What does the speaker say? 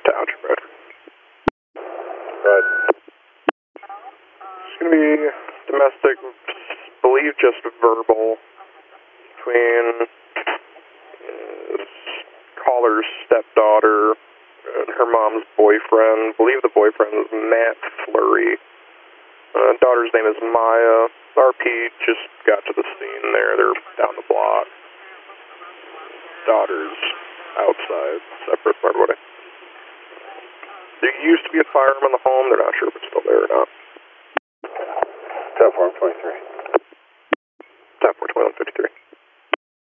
Township Road. Right. It's going to be domestic, believe just verbal, between caller's stepdaughter and her mom's boyfriend. I believe the boyfriend is Matt Flurry. Daughter's name is Maya. RP just got to the scene there. They're down the block. Daughter's outside, separate part of what There used to be a firearm in the home. They're not sure if it's still there or not. Platform 23. Platform 2153.